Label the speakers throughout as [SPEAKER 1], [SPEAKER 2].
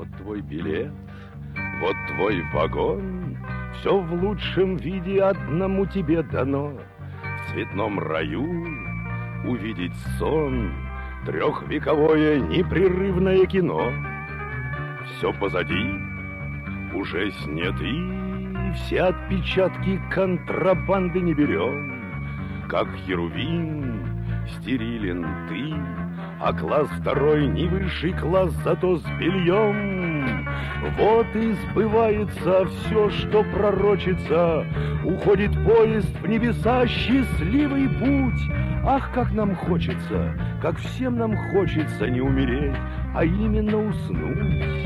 [SPEAKER 1] Вот твой билет, вот твой вагон, все в лучшем виде одному тебе дано. В цветном раю увидеть сон, трехвековое непрерывное кино. Все позади, уже сняты, все отпечатки контрабанды не берем. Как херувим стерилен ты, а класс второй не высший класс, зато с бельем. Вот и сбывается все, что пророчится. Уходит поезд в небеса, счастливый путь. Ах, как нам хочется, как всем нам хочется не умереть, а именно уснуть.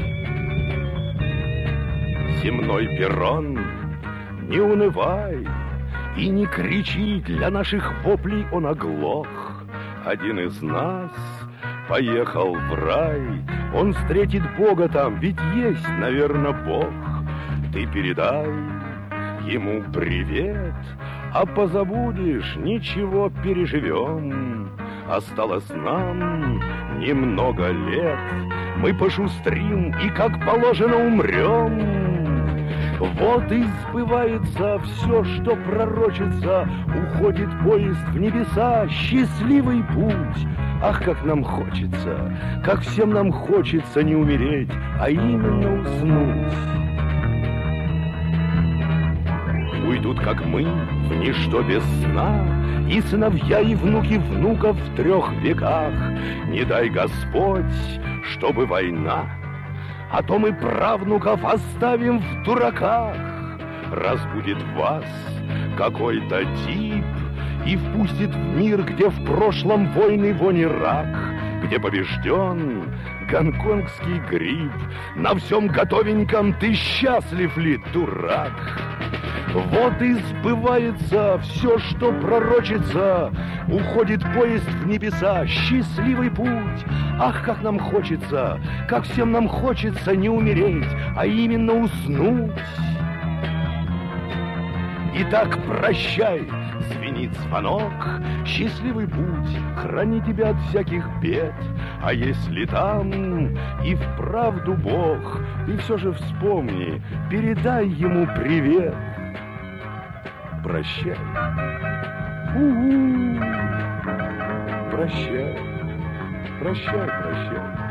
[SPEAKER 1] Земной перрон, не унывай и не кричи, для наших воплей он оглох. Один из нас поехал в рай, он встретит Бога там, ведь есть, наверное, Бог. Ты передай ему привет, а позабудешь, ничего, переживем. Осталось нам немного лет, мы пошустрим и, как положено, умрем. Вот и сбывается все, что пророчится. Уходит поезд в небеса, счастливый путь. Ах, как нам хочется, как всем нам хочется не умереть, а именно уснуть. Уйдут, как мы, в ничто без сна, и сыновья, и внуки внуков в 3 веках. Не дай Господь, чтобы война, а то мы правнуков оставим в дураках. Разбудит вас какой-то тип и впустит в мир, где в прошлом войны вон и рак, где побежден гонконгский грипп. На всем готовеньком ты счастлив ли, дурак? Вот и сбывается все, что пророчится. Уходит поезд в небеса, счастливый путь. Ах, как нам хочется, как всем нам хочется не умереть, а именно уснуть. Итак, прощай, звенит звонок, счастливый путь, храни тебя от всяких бед. А если там и вправду Бог, ты все же вспомни, передай ему привет. Прощай. У-у-у. Прощай. Прощай, прощай.